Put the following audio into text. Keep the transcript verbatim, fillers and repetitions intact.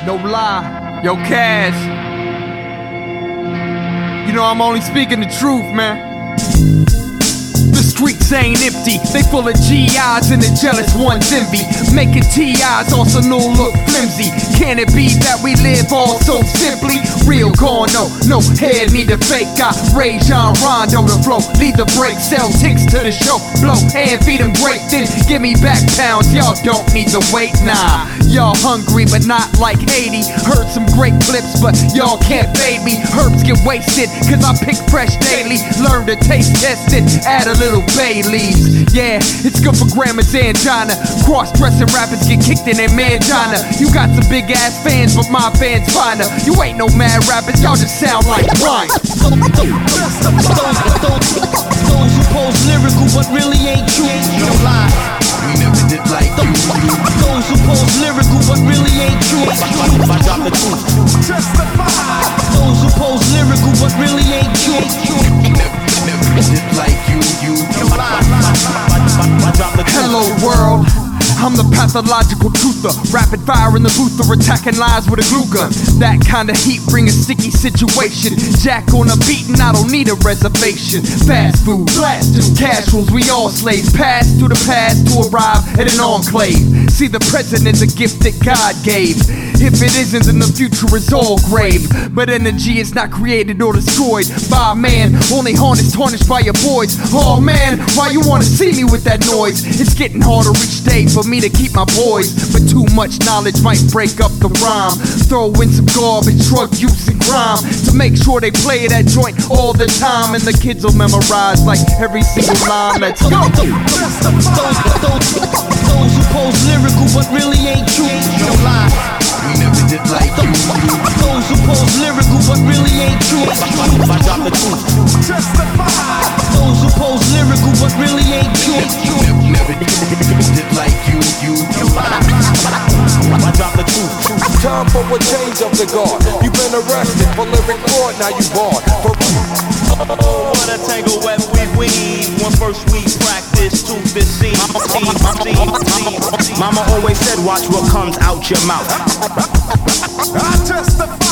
No lie, yo Cash. You know I'm only speaking the truth, man. The streets ain't empty, they full of G Is and the jealous ones envy. Making T Is also no look flimsy. Can it be that we live all so simply? Real gone, no, no head, need a fake guy. Ray John Rondo the flow, lead the break, sell ticks to the show, blow and feed them great. Then give me back pounds, y'all don't need to wait, nah. Y'all hungry but not like Haiti. Heard some great clips but y'all can't fade me. Herbs get wasted cause I pick fresh daily. Learn to taste test it, add a little bay leaves. Yeah, it's good for grandma's angina. Cross-dressing rappers get kicked in their mangina. You got some big ass fans but my fans finer. You ain't no mad rappers, y'all just sound like rhyme. Those, those who pose lyrical but really ain't true. No lie. We never did like you. Those who pose lyrical but really ain't true. If I drop the truth. Those who pose lyrical but really ain't true. We never, never did like you. You. No lie. If I drop the truth. Hello world, I'm the pathological truther. Rapid fire in the booth or attacking lives with a glue gun. That kind of heat bring a sticky situation. Jack on a beat and I don't need a reservation. Fast food, blasters, casuals, we all slaves. Pass through the past to arrive at an enclave. See, the present is a gift that God gave. If it isn't, then the future is all grave. But energy is not created or destroyed by a man, only harnessed, tarnished by your boys. Oh man, why you wanna see me with that noise? It's getting harder each day for me to keep my boys, but too much knowledge might break up the rhyme. Throw in some garbage, drug use and crime to make sure they play that joint all the time, and the kids will memorize like every single line. Let's go. Those, those, those, those who pose lyrical but really ain't true. No lie. We never did like you. Those who pose lyrical but really ain't true. If I drop the truth. Those who pose lyrical but really ain't true. Never, never did like you. You. If I drop the truth. Time for a change of the guard. You've been arrested for lyric fraud, now you barred. For Oh, what a tangle web we weave. When first we practice to deceive. Mama always said, watch what comes out your mouth. I testify.